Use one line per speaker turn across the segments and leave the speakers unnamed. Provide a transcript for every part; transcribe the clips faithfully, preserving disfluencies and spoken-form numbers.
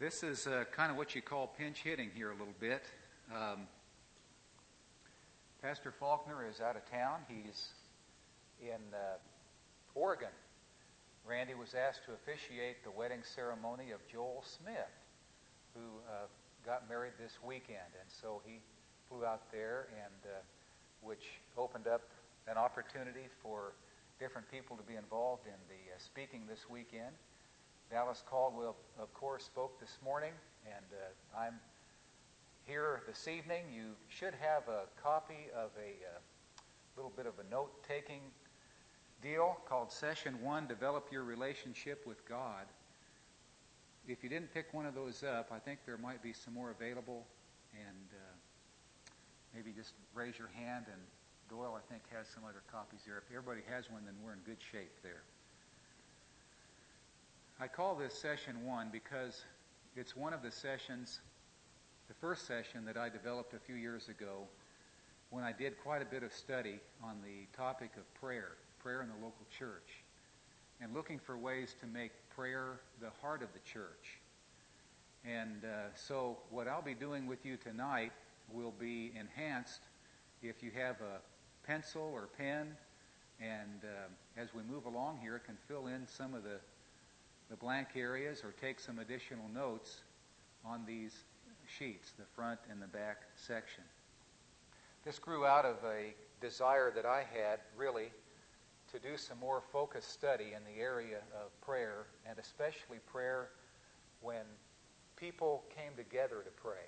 This is uh, kind of what you call pinch hitting here a little bit. Um, Pastor Faulkner is out of town. He's in uh, Oregon. Randy was asked to officiate the wedding ceremony of Joel Smith, who uh, got married this weekend. And so he flew out there, and uh, which opened up an opportunity for different people to be involved in the uh, speaking this weekend. Dallas Caldwell, of course, spoke this morning, and uh, I'm here this evening. You should have a copy of a uh, little bit of a note-taking deal called Session one, Develop Your Relationship with God. If you didn't pick one of those up, I think there might be some more available, and uh, maybe just raise your hand, and Doyle, I think, has some other copies there. If everybody has one, then we're in good shape there. I call this Session one because it's one of the sessions, the first session that I developed a few years ago when I did quite a bit of study on the topic of prayer, prayer in the local church, and looking for ways to make prayer the heart of the church. And uh, so what I'll be doing with you tonight will be enhanced if you have a pencil or pen, and uh, as we move along here, can fill in some of the the blank areas or take some additional notes on these sheets, the front and the back section. This grew out of a desire that I had, really, to do some more focused study in the area of prayer, and especially prayer when people came together to pray.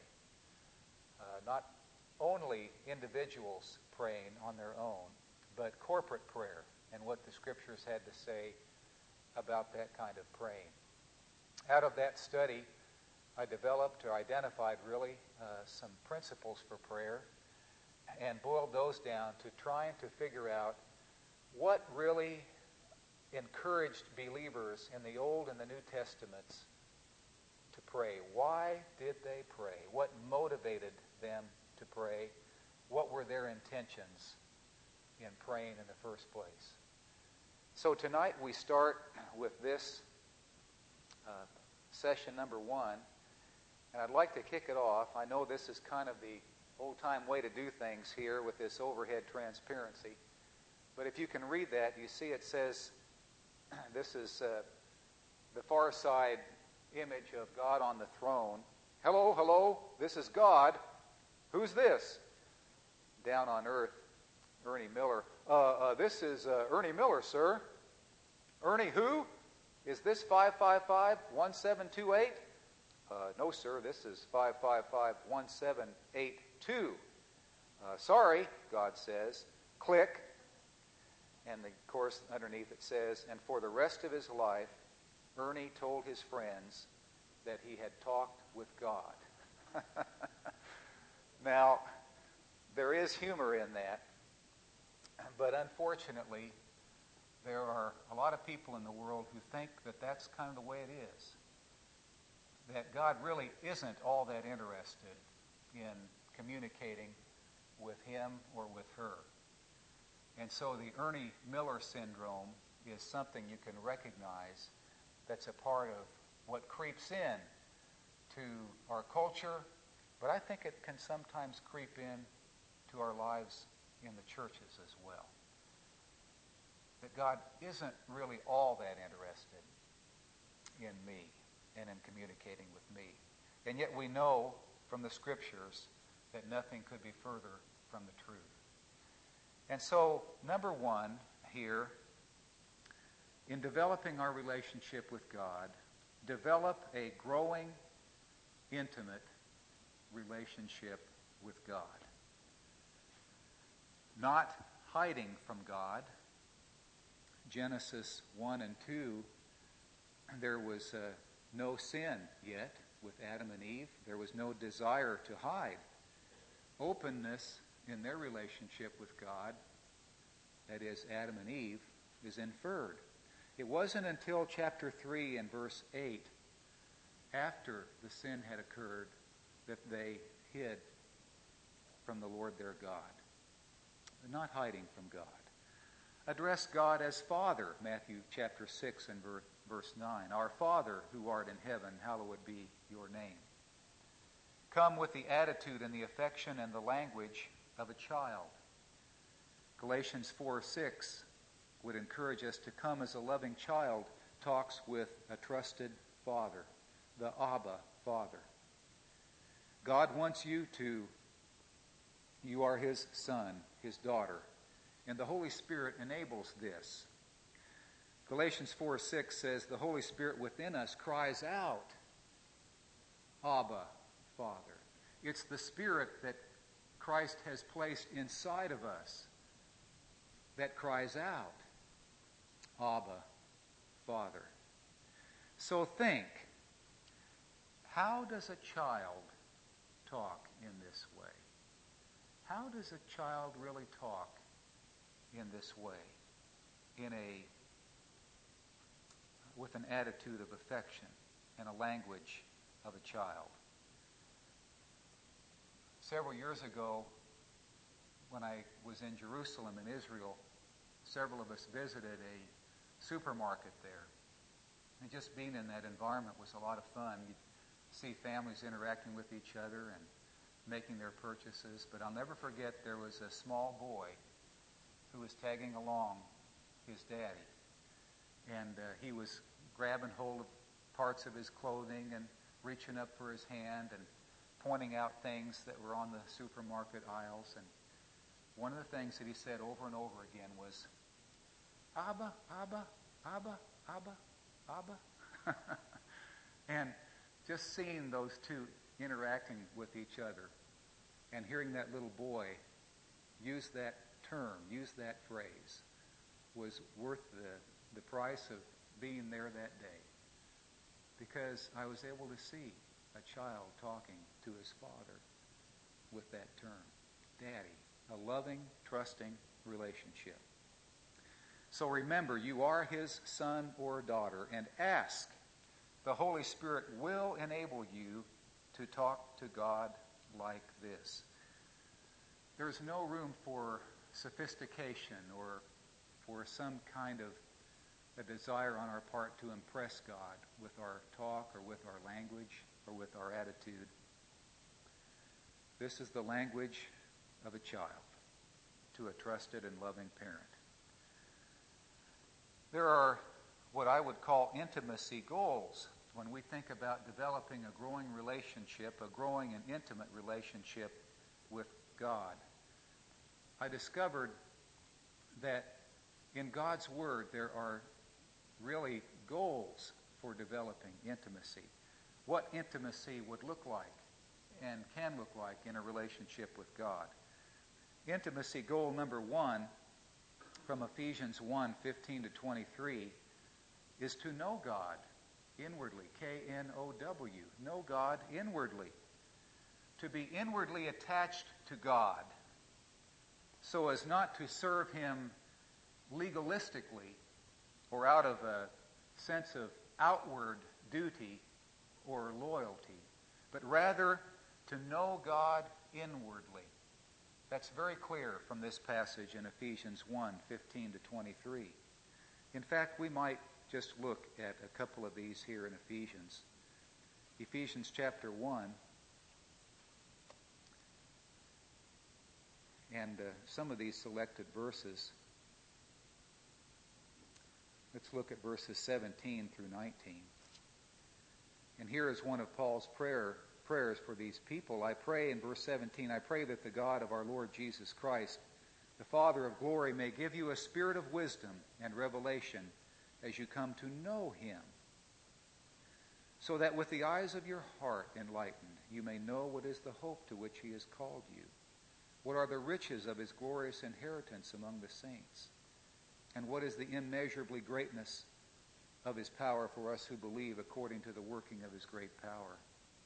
Uh, not only individuals praying on their own, but corporate prayer and what the Scriptures had to say about that kind of praying. Out of that study, I developed or identified really uh, some principles for prayer and boiled those down to trying to figure out what really encouraged believers in the Old and the New Testaments to pray. Why did they pray? What motivated them to pray? What were their intentions in praying in the first place? So tonight we start with this uh, session number one, and I'd like to kick it off. I know this is kind of the old-time way to do things here with this overhead transparency, but if you can read that, you see it says, this is uh, the far side image of God on the throne. Hello, hello, this is God. Who's this? Down on earth, Ernie Miller. Uh, uh, this is uh, Ernie Miller, sir. Ernie who? Is this five five five, one seven two eight? Uh, no, sir, this is five five five, one seven eight two. Uh, sorry, God says. Click. And the, of course, underneath it says, and for the rest of his life, Ernie told his friends that he had talked with God. Now, there is humor in that. But unfortunately, there are a lot of people in the world who think that that's kind of the way it is. That God really isn't all that interested in communicating with him or with her. And so the Ernie Miller syndrome is something you can recognize that's a part of what creeps in to our culture, but I think it can sometimes creep in to our lives in the churches as well. That God isn't really all that interested in me and in communicating with me. And yet we know from the Scriptures that nothing could be further from the truth. And so, number one here, in developing our relationship with God, develop a growing, intimate relationship with God. Not hiding from God. Genesis one and two, there was uh, no sin yet with Adam and Eve. There was no desire to hide. Openness in their relationship with God, that is Adam and Eve, is inferred. It wasn't until chapter three and verse eight, after the sin had occurred, that they hid from the Lord their God. Not hiding from God. Address God as Father, Matthew chapter six and verse verse nine. Our Father who art in heaven, hallowed be your name. Come with the attitude and the affection and the language of a child. Galatians four six would encourage us to come as a loving child talks with a trusted father, the Abba Father. God wants you to, you are his son, his daughter, and the Holy Spirit enables this. Galatians four six says, the Holy Spirit within us cries out, Abba, Father. It's the Spirit that Christ has placed inside of us that cries out, Abba, Father. So think, how does a child talk in this way? How does a child really talk in this way? In a, with an attitude of affection and a language of a child. Several years ago, when I was in Jerusalem in Israel, several of us visited a supermarket there. And just being in that environment was a lot of fun. You'd see families interacting with each other and making their purchases. But I'll never forget, there was a small boy who was tagging along his daddy. And uh, he was grabbing hold of parts of his clothing and reaching up for his hand and pointing out things that were on the supermarket aisles. And one of the things that he said over and over again was, Abba, Abba, Abba, Abba, Abba. And just seeing those two interacting with each other and hearing that little boy use that term, use that phrase, was worth the, the price of being there that day. Because I was able to see a child talking to his father with that term, Daddy, a loving, trusting relationship. So remember, you are his son or daughter, and ask. The Holy Spirit will enable you to talk to God like this. There's no room for sophistication or for some kind of a desire on our part to impress God with our talk or with our language or with our attitude. This is the language of a child to a trusted and loving parent. There are what I would call intimacy goals when we think about developing a growing relationship, a growing and intimate relationship with God. I discovered that in God's Word there are really goals for developing intimacy. What intimacy would look like and can look like in a relationship with God. Intimacy goal number one from Ephesians one, fifteen to twenty-three is to know God inwardly, K N O W, know God inwardly. To be inwardly attached to God so as not to serve him legalistically or out of a sense of outward duty or loyalty, but rather to know God inwardly. That's very clear from this passage in Ephesians one, fifteen to twenty-three. In fact, we might just look at a couple of these here in Ephesians. Ephesians chapter one, and uh, some of these selected verses. Let's look at verses seventeen through nineteen. And here is one of Paul's prayer, prayers for these people. I pray, in verse seventeen, I pray that the God of our Lord Jesus Christ, the Father of glory, may give you a spirit of wisdom and revelation as you come to know him, so that with the eyes of your heart enlightened, you may know what is the hope to which he has called you, what are the riches of his glorious inheritance among the saints, and what is the immeasurably greatness of his power for us who believe according to the working of his great power.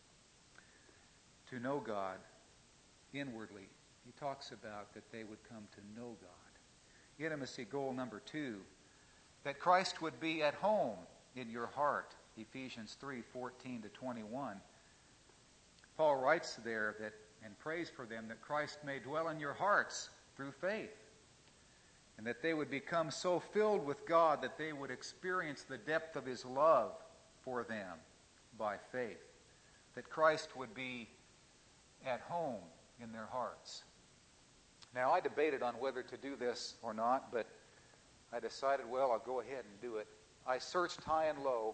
To know God inwardly, he talks about that they would come to know God. Intimacy goal number two, that Christ would be at home in your heart. Ephesians three, fourteen to twenty-one. Paul writes there that and prays for them that Christ may dwell in your hearts through faith. and that they would become so filled with God that they would experience the depth of His love for them by faith, that Christ would be at home in their hearts. Now, I debated on whether to do this or not, but I decided, well, I'll go ahead and do it. I searched high and low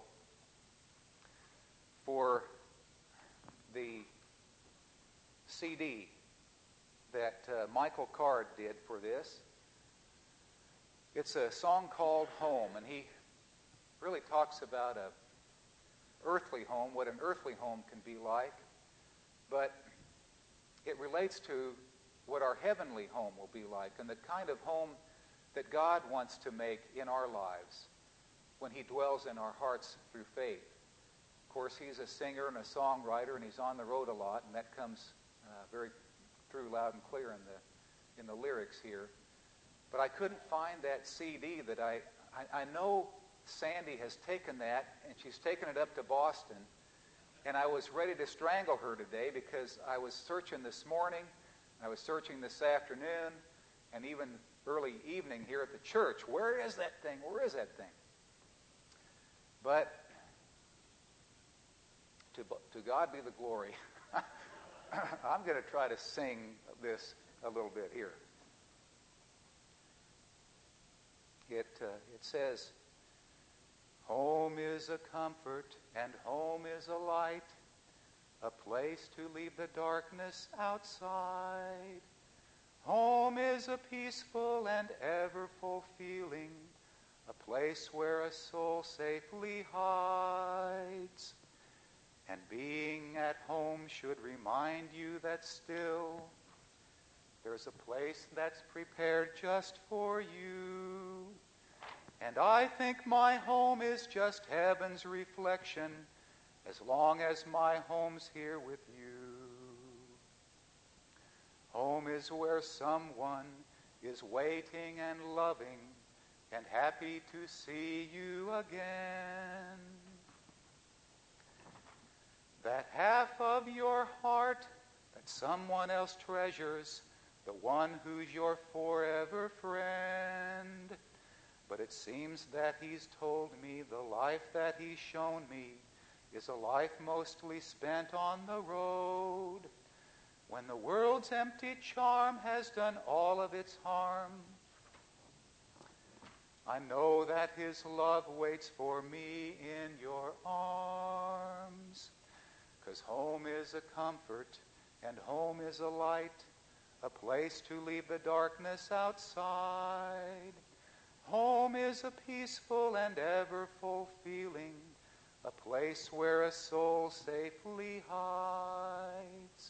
for the C D that uh, Michael Card did for this. It's a song called Home, and he really talks about a earthly home, what an earthly home can be like, but it relates to what our heavenly home will be like, and the kind of home that God wants to make in our lives when He dwells in our hearts through faith. Of course, he's a singer and a songwriter, and he's on the road a lot, and that comes uh, very through loud and clear in the in the lyrics here. But I couldn't find that C D that I, I, I know Sandy has taken that, and she's taken it up to Boston, and I was ready to strangle her today because I was searching this morning, I was searching this afternoon, and even early evening here at the church. Where is that thing? Where is that thing? But to, to God be the glory. I'm going to try to sing this a little bit here. It, uh, it says, home is a comfort and home is a light, a place to leave the darkness outside. Home is a peaceful and ever fulfilling, a place where a soul safely hides. And being at home should remind you that still there's a place that's prepared just for you. And I think my home is just heaven's reflection, as long as my home's here with you. Home is where someone is waiting and loving and happy to see you again. That half of your heart that someone else treasures, the one who's your forever friend. But it seems that he's told me the life that he's shown me is a life mostly spent on the road, when the world's empty charm has done all of its harm. I know that his love waits for me in your arms, 'cause home is a comfort and home is a light, a place to leave the darkness outside. Home is a peaceful and ever fulfilling, a place where a soul safely hides.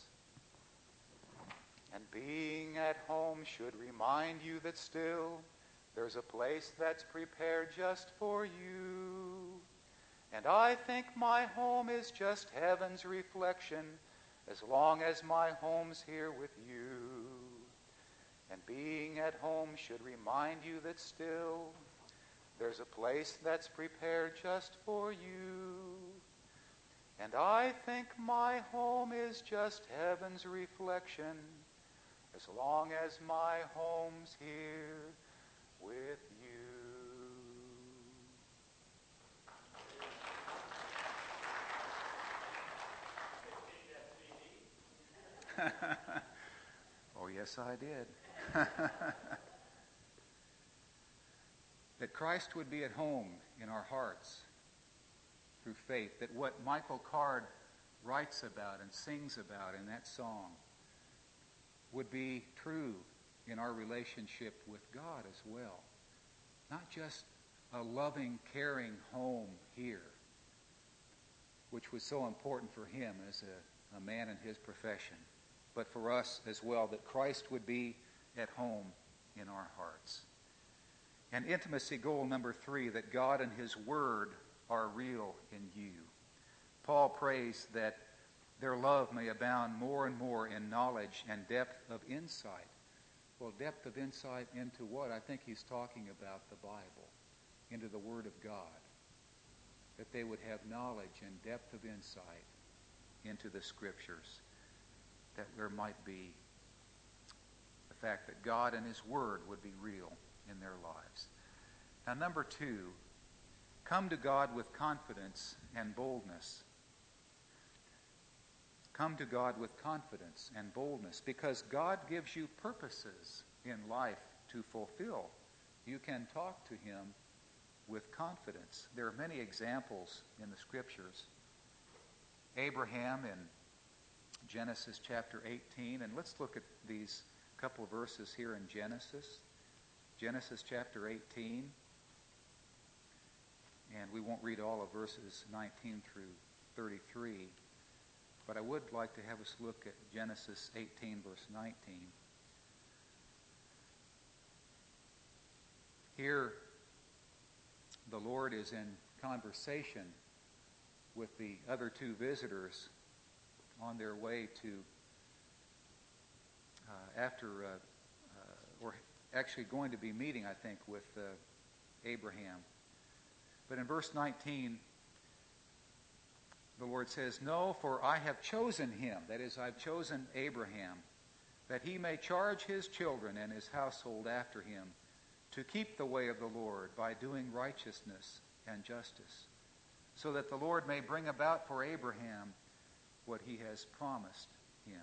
And being at home should remind you that still there's a place that's prepared just for you. And I think my home is just heaven's reflection, as long as my home's here with you. And being at home should remind you that still there's a place that's prepared just for you. And I think my home is just heaven's reflection, as long as my home's here with you. Oh, yes, I did. That Christ would be at home in our hearts through faith, that what Michael Card writes about and sings about in that song would be true in our relationship with God as well. Not just a loving, caring home here, which was so important for him as a, a man in his profession, but for us as well, that Christ would be at home in our hearts. And intimacy goal number three, that God and His Word are real in you. Paul prays that their love may abound more and more in knowledge and depth of insight. Well, depth of insight into what? I think he's talking about the Bible, into the Word of God. That they would have knowledge and depth of insight into the Scriptures. That there might be the fact that God and His Word would be real in their lives. Now, number two, come to God with confidence and boldness. Come to God with confidence and boldness, because God gives you purposes in life to fulfill. You can talk to Him with confidence. There are many examples in the Scriptures. Abraham in Genesis chapter eighteen, and let's look at these couple of verses here in Genesis. Genesis chapter eighteen, and we won't read all of verses nineteen through thirty-three, but I would like to have us look at Genesis eighteen, verse nineteen. Here, the Lord is in conversation with the other two visitors on their way to, uh, after, uh, uh, or actually going to be meeting, I think, with uh, Abraham. But in verse nineteen, the Lord says, "No, for I have chosen him," that is, I've chosen Abraham, "that he may charge his children and his household after him, to keep the way of the Lord by doing righteousness and justice, so that the Lord may bring about for Abraham what he has promised him."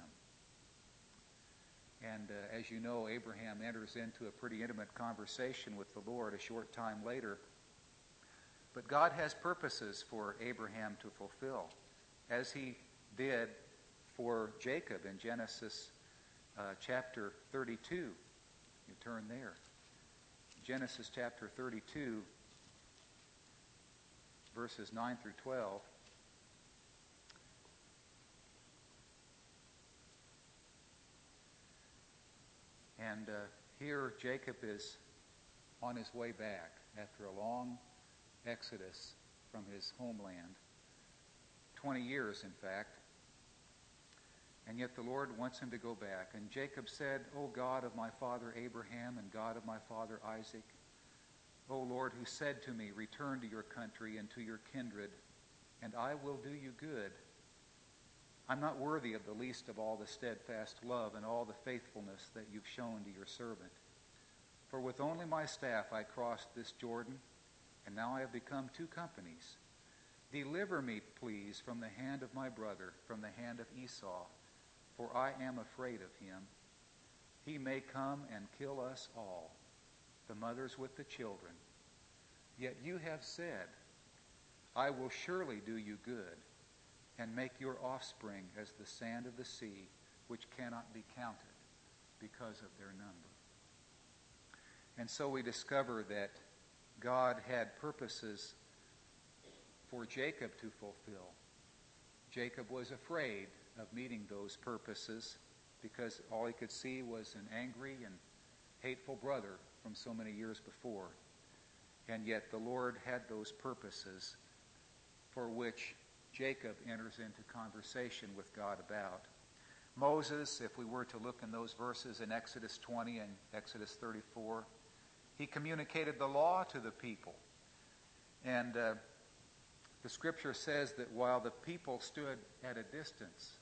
And uh, as you know, Abraham enters into a pretty intimate conversation with the Lord a short time later. But God has purposes for Abraham to fulfill, as he did for Jacob in Genesis uh, chapter thirty-two. You turn there. Genesis chapter thirty-two, verses nine through twelve. And uh, here Jacob is on his way back after a long exodus from his homeland. twenty years, in fact. And yet the Lord wants him to go back. And Jacob said, "O God of my father Abraham and God of my father Isaac, O Lord, who said to me, 'Return to your country and to your kindred, and I will do you good.' I'm not worthy of the least of all the steadfast love and all the faithfulness that you've shown to your servant. For with only my staff I crossed this Jordan, and now I have become two companies. Deliver me, please, from the hand of my brother, from the hand of Esau, for I am afraid of him. He may come and kill us all, the mothers with the children. Yet you have said, 'I will surely do you good, and make your offspring as the sand of the sea, which cannot be counted because of their number.'" And so we discover that God had purposes for Jacob to fulfill. Jacob was afraid of meeting those purposes because all he could see was an angry and hateful brother from so many years before. And yet the Lord had those purposes for which Jacob enters into conversation with God about. Moses, if we were to look in those verses in Exodus twenty and Exodus thirty-four, he communicated the law to the people. And uh, the Scripture says that while the people stood at a distance,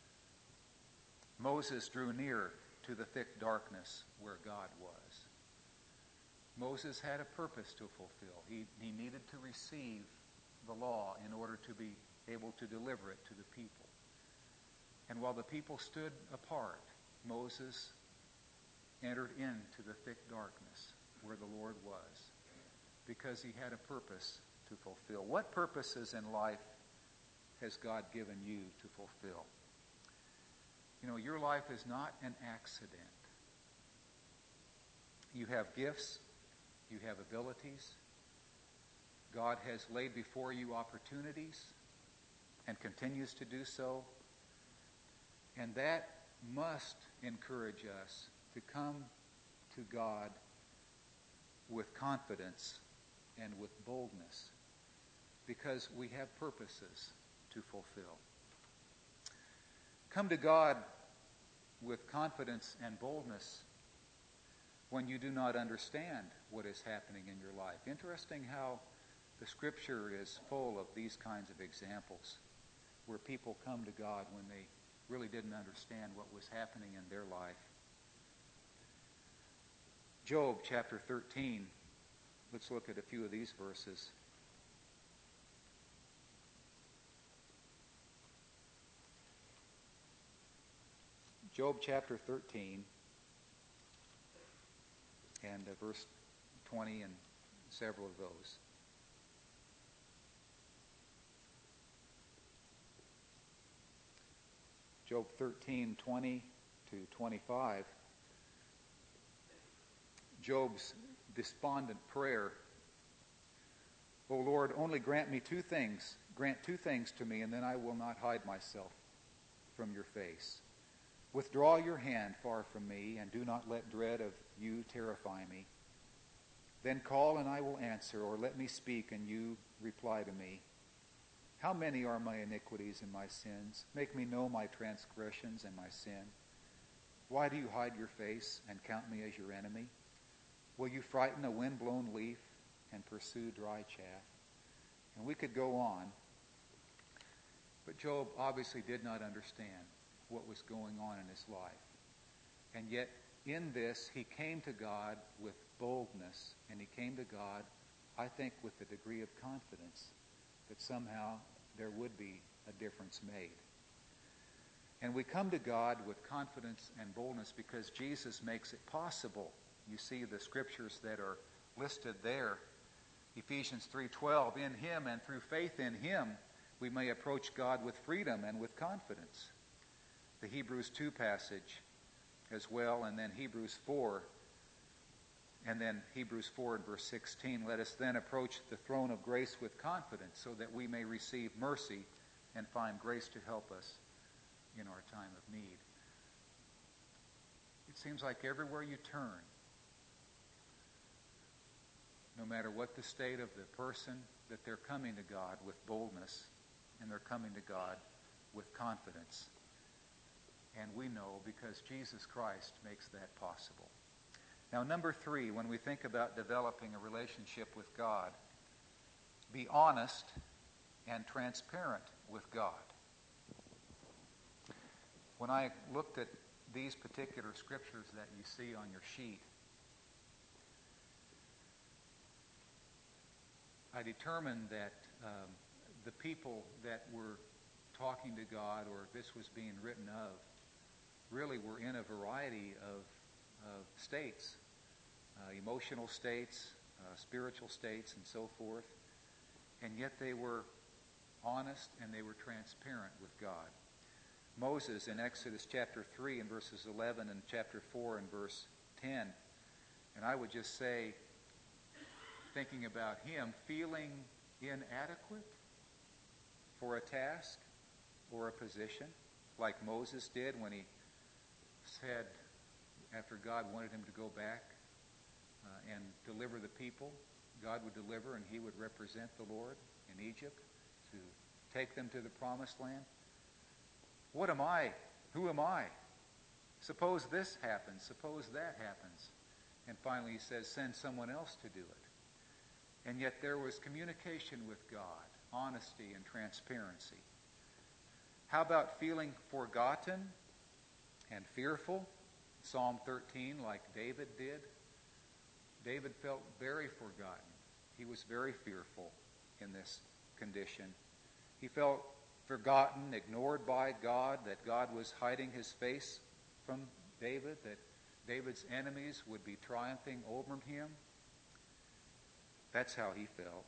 Moses drew near to the thick darkness where God was. Moses had a purpose to fulfill. He, he needed to receive the law in order to be able to deliver it to the people. And while the people stood apart, Moses entered into the thick darkness where the Lord was, because he had a purpose to fulfill. What purposes in life has God given you to fulfill? You know, your life is not an accident. You have gifts, you have abilities. God has laid before you opportunities and continues to do so. And that must encourage us to come to God with confidence and with boldness, because we have purposes to fulfill. Come to God with confidence and boldness when you do not understand what is happening in your life. Interesting how the Scripture is full of these kinds of examples where people come to God when they really didn't understand what was happening in their life. Job chapter thirteen. Let's look at a few of these verses. Job chapter thirteen and uh, verse twenty and several of those. Job thirteen, twenty to twenty-five. Job's despondent prayer. O Lord, only grant me two things. Grant two things to me, and then I will not hide myself from your face. Withdraw your hand far from me, and do not let dread of you terrify me. Then call, and I will answer, or let me speak, and you reply to me. How many are my iniquities and my sins? Make me know my transgressions and my sin. Why do you hide your face and count me as your enemy? Will you frighten a wind-blown leaf and pursue dry chaff? And we could go on. But Job obviously did not understand what was going on in his life. And yet, in this, he came to God with boldness, and he came to God, I think, with a degree of confidence that somehow there would be a difference made. And we come to God with confidence and boldness because Jesus makes it possible. You see the scriptures that are listed there. Ephesians three twelve, in him and through faith in him, we may approach God with freedom and with confidence. The Hebrews two passage as well, and then Hebrews four, and then Hebrews four and verse sixteen, let us then approach the throne of grace with confidence so that we may receive mercy and find grace to help us in our time of need. It seems like everywhere you turn, no matter what the state of the person, that they're coming to God with boldness and they're coming to God with confidence. And we know because Jesus Christ makes that possible. Now, number three, when we think about developing a relationship with God, be honest and transparent with God. When I looked at these particular scriptures that you see on your sheet, I determined that um, the people that were talking to God, or this was being written of, really were in a variety of, of states, uh, emotional states, uh, spiritual states, and so forth. And yet they were honest and they were transparent with God. Moses in Exodus chapter three and verses eleven and chapter four and verse ten. And I would just say, thinking about him, feeling inadequate for a task or a position, like Moses did when he said, after God wanted him to go back uh, and deliver the people, God would deliver and he would represent the Lord in Egypt to take them to the promised land. What am I? Who am I? Suppose this happens. Suppose that happens. And finally he says, send someone else to do it. And yet there was communication with God, honesty and transparency. How about feeling forgotten and fearful? Psalm thirteen, like David did. David felt very forgotten. He was very fearful in this condition. He felt forgotten, ignored by God, that God was hiding his face from David, that David's enemies would be triumphing over him. That's how he felt.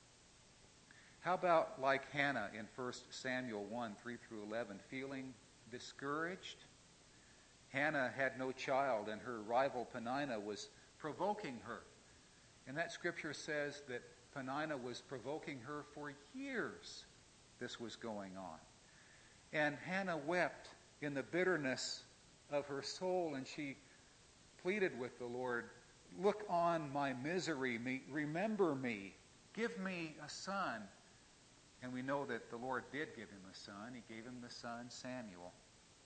How about like Hannah in First Samuel one, three through eleven, feeling discouraged? Hannah had no child, and her rival Peninnah was provoking her. And that scripture says that Peninnah was provoking her for years. This was going on. And Hannah wept in the bitterness of her soul, and she pleaded with the Lord, look on my misery, me, remember me, give me a son. And we know that the Lord did give him a son. He gave him the son Samuel.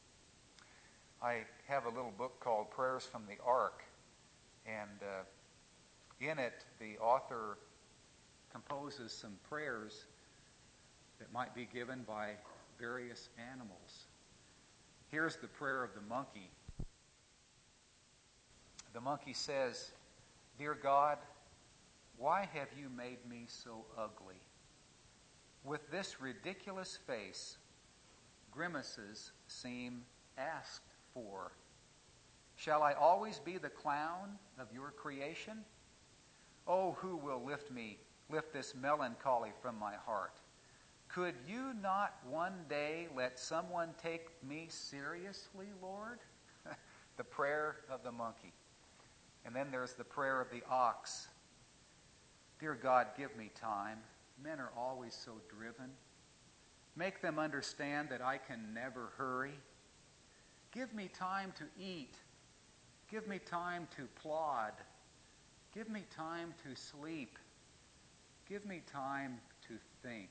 I have a little book called Prayers from the Ark, and uh, in it the author composes some prayers that might be given by various animals. Here's the prayer of the monkey. The monkey says, Dear God, why have you made me so ugly? With this ridiculous face, grimaces seem asked for. Shall I always be the clown of your creation? Oh, who will lift me, lift this melancholy from my heart? Could you not one day let someone take me seriously, Lord? The prayer of the monkey. And then there's the prayer of the ox. Dear God, give me time. Men are always so driven. Make them understand that I can never hurry. Give me time to eat. Give me time to plod. Give me time to sleep. Give me time to think.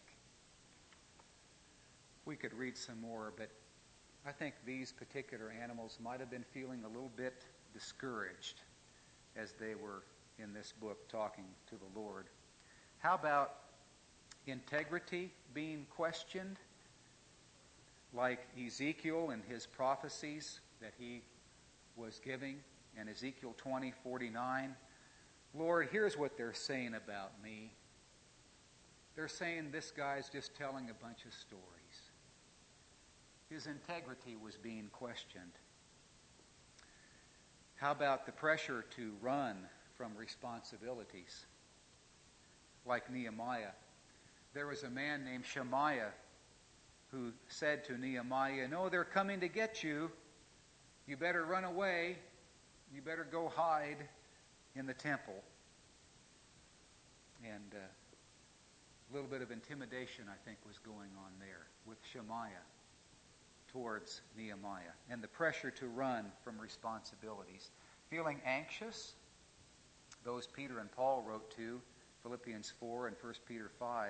We could read some more, but I think these particular animals might have been feeling a little bit discouraged as they were in this book talking to the Lord. How about integrity being questioned? Like Ezekiel and his prophecies that he was giving in Ezekiel twenty forty-nine. Lord, here's what they're saying about me. They're saying this guy's just telling a bunch of stories. His integrity was being questioned. How about the pressure to run from responsibilities? Like Nehemiah. There was a man named Shemaiah who said to Nehemiah, no, they're coming to get you. You better run away. You better go hide in the temple. And uh, a little bit of intimidation, I think, was going on there with Shemaiah towards Nehemiah. And the pressure to run from responsibilities. Feeling anxious, those Peter and Paul wrote to, Philippians four and First Peter five,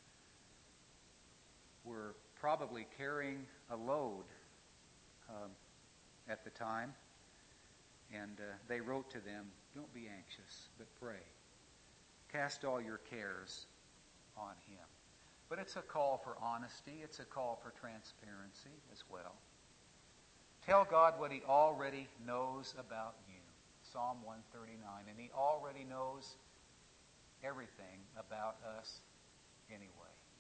were probably carrying a load um, at the time. And uh, they wrote to them, don't be anxious, but pray. Cast all your cares on him. But it's a call for honesty. It's a call for transparency as well. Tell God what he already knows about you. Psalm one thirty-nine. And he already knows everything about us anyway.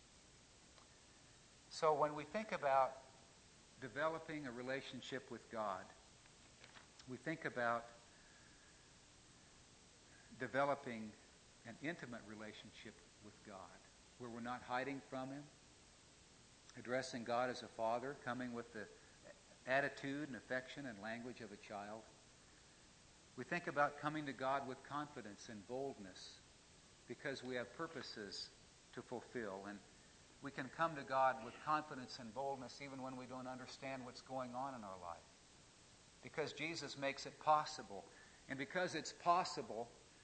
So when we think about developing a relationship with God, we think about developing an intimate relationship with God, where we're not hiding from him, addressing God as a father, coming with the attitude and affection and language of a child. We think about coming to God with confidence and boldness because we have purposes to fulfill. And we can come to God with confidence and boldness even when we don't understand what's going on in our life. Because Jesus makes it possible. And because it's possible,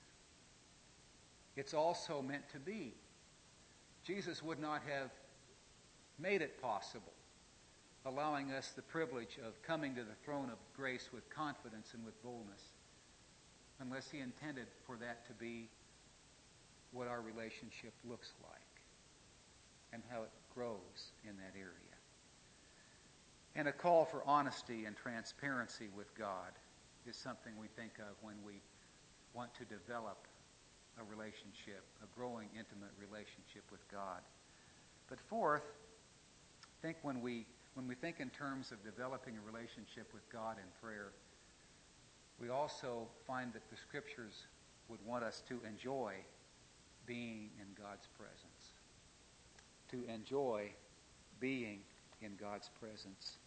it's also meant to be. Jesus would not have made it possible, allowing us the privilege of coming to the throne of grace with confidence and with boldness, unless he intended for that to be what our relationship looks like and how it grows in that area. And a call for honesty and transparency with God is something we think of when we want to develop a relationship, a growing, intimate relationship with God. But fourth, I think when we when we think in terms of developing a relationship with God in prayer, we also find that the Scriptures would want us to enjoy being in God's presence. To enjoy being in God's presence.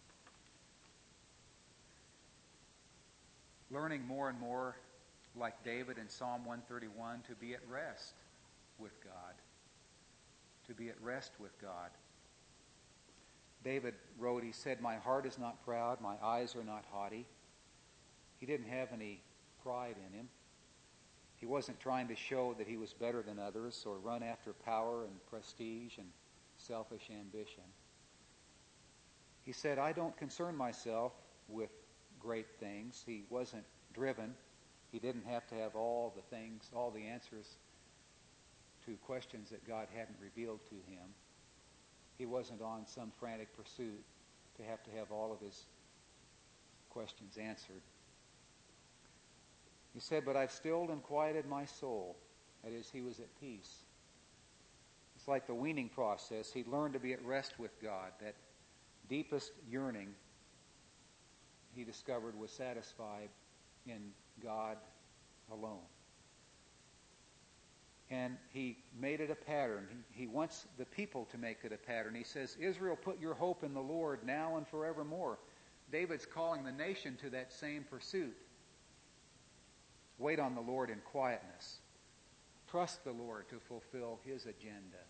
Learning more and more, like David in Psalm one thirty-one, to be at rest with God. To be at rest with God. David wrote, he said, my heart is not proud, my eyes are not haughty. He didn't have any pride in him. He wasn't trying to show that he was better than others or run after power and prestige and selfish ambition. He said, I don't concern myself with great things. He wasn't driven. He didn't have to have all the things, all the answers to questions that God hadn't revealed to him. He wasn't on some frantic pursuit to have to have all of his questions answered. He said, but I've stilled and quieted my soul. That is, he was at peace. It's like the weaning process. He learned to be at rest with God. That deepest yearning, he discovered, was satisfied in God alone. And he made it a pattern. He, he wants the people to make it a pattern. He says, Israel, put your hope in the Lord now and forevermore. David's calling the nation to that same pursuit. Wait on the Lord in quietness. Trust the Lord to fulfill his agenda,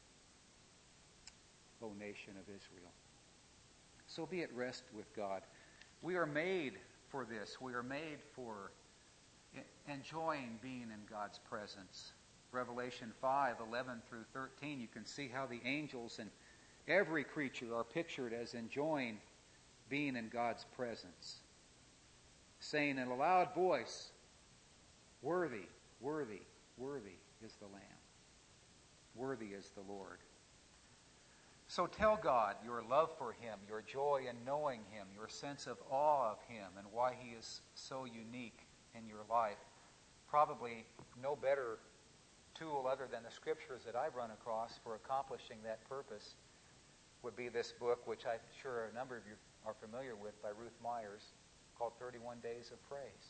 O nation of Israel. So be at rest with God. We are made for this. We are made for enjoying being in God's presence. Revelation five, eleven through thirteen, you can see how the angels and every creature are pictured as enjoying being in God's presence. Saying in a loud voice, worthy, worthy, worthy is the Lamb. Worthy is the Lord. So tell God your love for him, your joy in knowing him, your sense of awe of him, and why he is so unique in your life. Probably no better tool other than the scriptures that I've run across for accomplishing that purpose would be this book, which I'm sure a number of you are familiar with, by Ruth Myers, called thirty-one Days of Praise.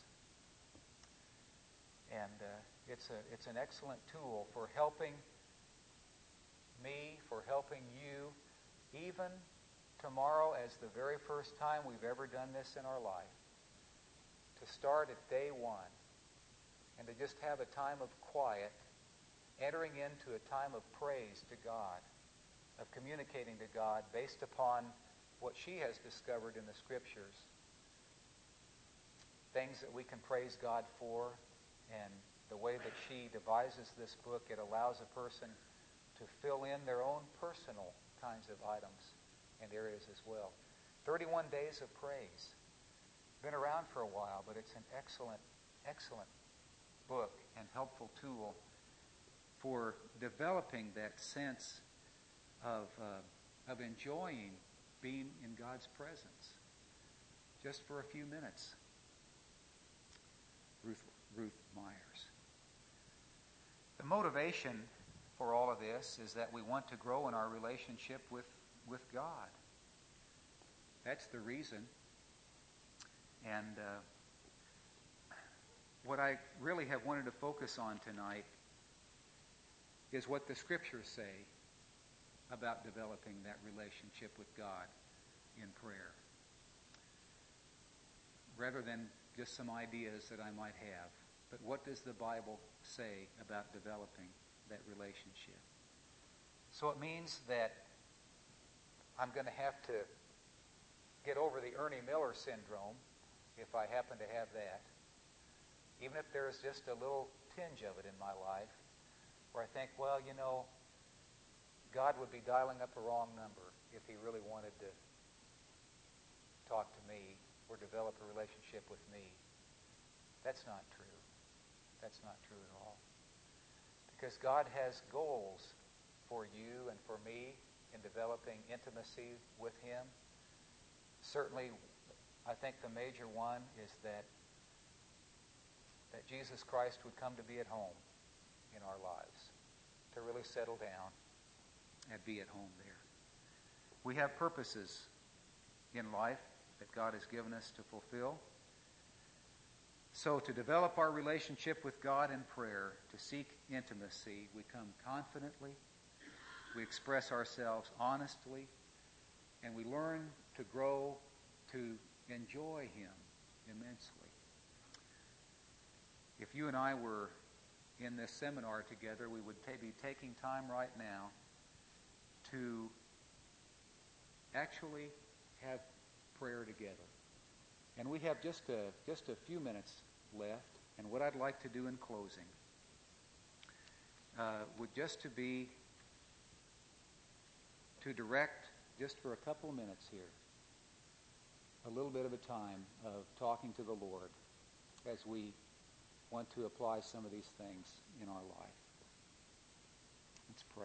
And uh, it's a it's an excellent tool for helping me, for helping you, even tomorrow as the very first time we've ever done this in our life, to start at day one and to just have a time of quiet, entering into a time of praise to God, of communicating to God based upon what she has discovered in the Scriptures, things that we can praise God for, and the way that she devises this book, it allows a person to fill in their own personal kinds of items and areas as well. thirty-one Days of Praise. Been around for a while, but it's an excellent, excellent book and helpful tool for developing that sense of uh, of enjoying being in God's presence, just for a few minutes. Ruth Ruth Myers. The motivation for all of this is that we want to grow in our relationship with with God. That's the reason. And uh, what I really have wanted to focus on tonight is what the Scriptures say about developing that relationship with God in prayer, rather than just some ideas that I might have. But what does the Bible say about developing that relationship? So it means that I'm going to have to get over the Ernie Miller syndrome, if I happen to have that, even if there is just a little tinge of it in my life, where I think, well, you know, God would be dialing up a wrong number if he really wanted to talk to me or develop a relationship with me. That's not true. That's not true at all. Because God has goals for you and for me in developing intimacy with him. Certainly, I think the major one is that that Jesus Christ would come to be at home in our lives, to really settle down and be at home there. We have purposes in life that God has given us to fulfill. So to develop our relationship with God in prayer, to seek intimacy, we come confidently, we express ourselves honestly, and we learn to grow to enjoy him immensely. If you and I were in this seminar together, we would ta- be taking time right now to actually have prayer together. And we have just a, just a few minutes left, and what I'd like to do in closing uh, would just to be to direct, just for a couple of minutes here, a little bit of a time of talking to the Lord as we want to apply some of these things in our life. Let's pray.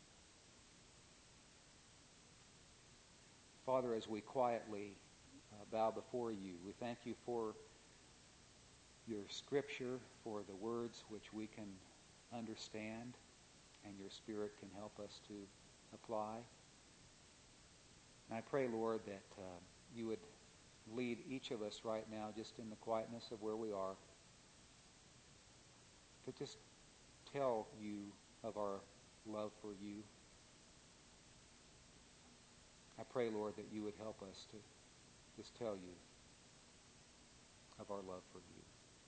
Father, as we quietly uh, bow before you. We thank you for your scripture, for the words which we can understand, and your Spirit can help us to apply. And I pray, Lord, that uh, you would lead each of us right now, just in the quietness of where we are, to just tell you of our love for you. I pray, Lord, that you would help us to just tell you of our love for you.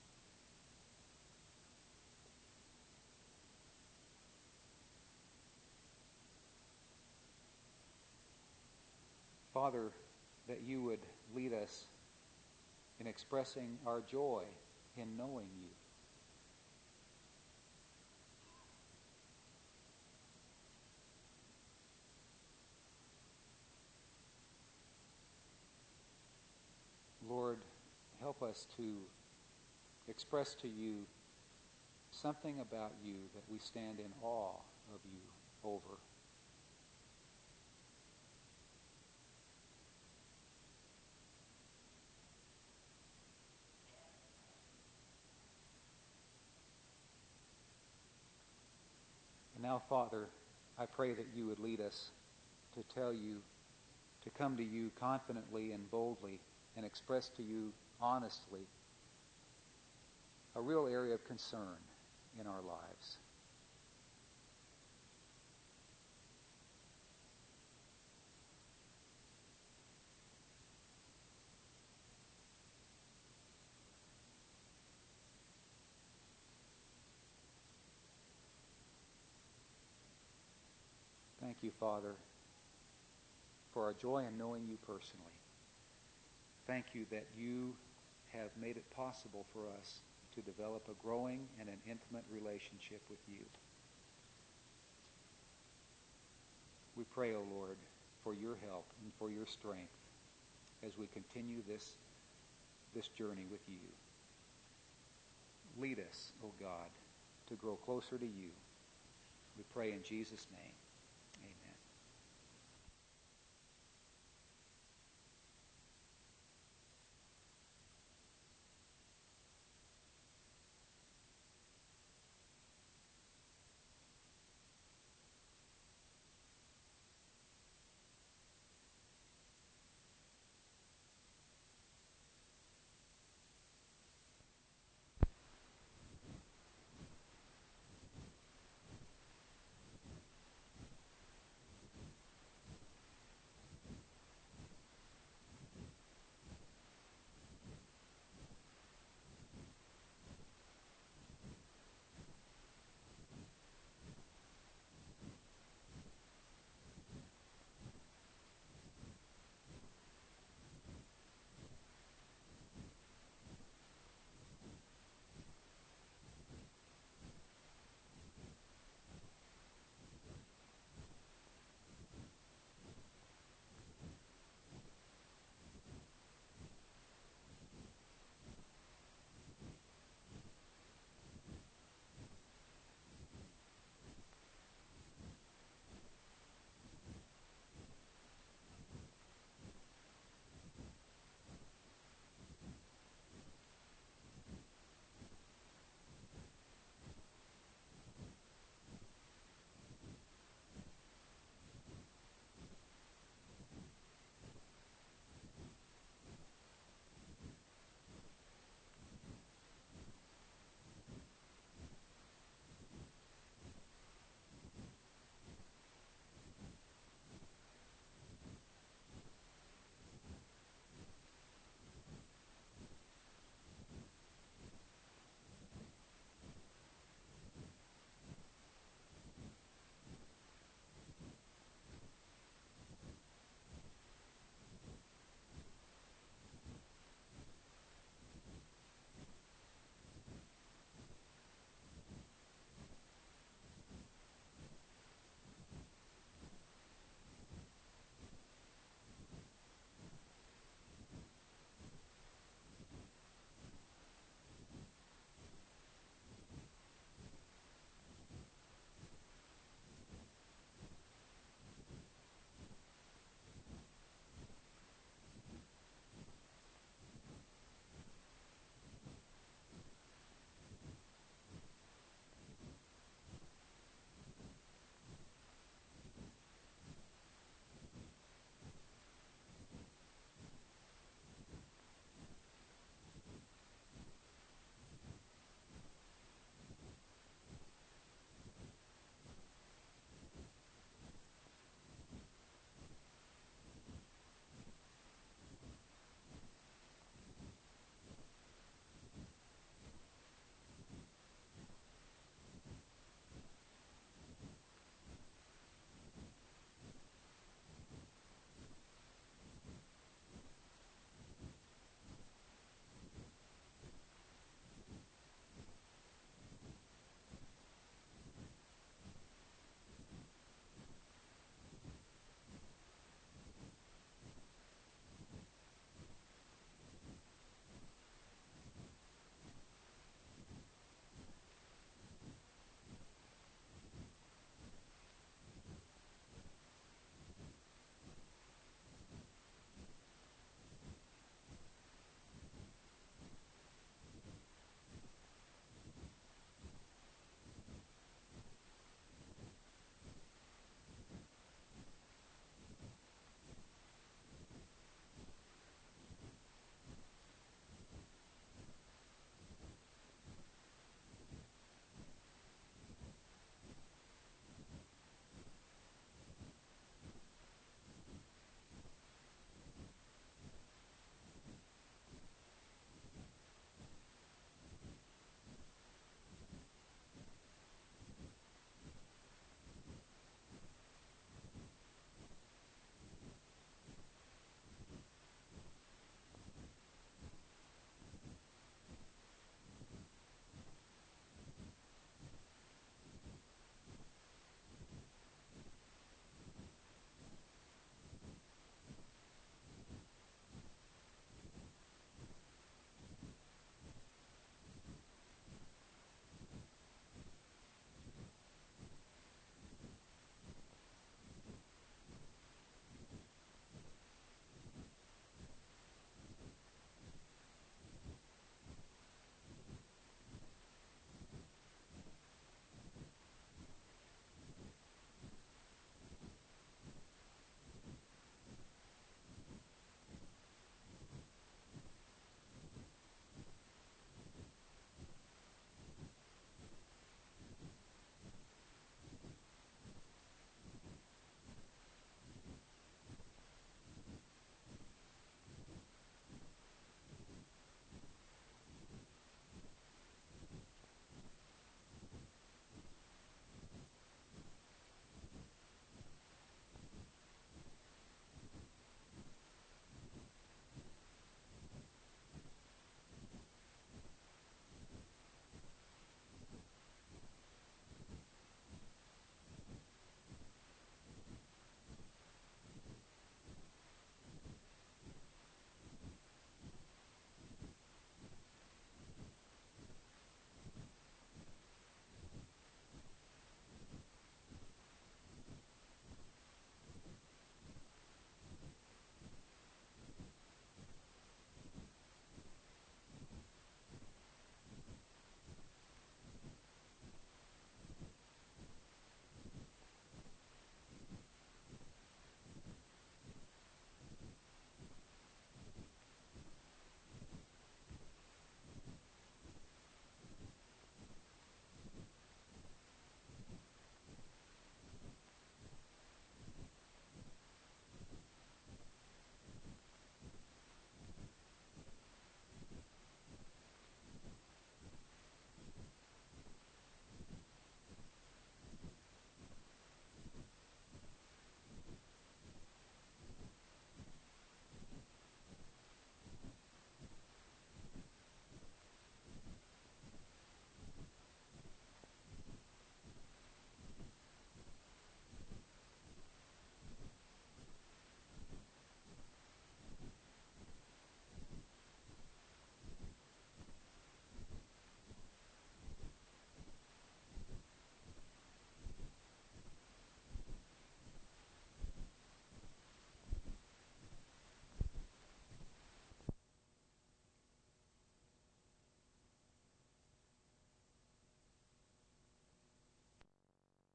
Father, that you would lead us in expressing our joy in knowing you. Lord, help us to express to you something about you that we stand in awe of you over. And now, Father, I pray that you would lead us to tell you, to come to you confidently and boldly and express to you honestly a real area of concern in our lives. Thank you, Father, for our joy in knowing you personally. Thank you that you have made it possible for us to develop a growing and an intimate relationship with you. We pray, O Lord, for your help and for your strength as we continue this, this journey with you. Lead us, O God, to grow closer to you. We pray in Jesus' name.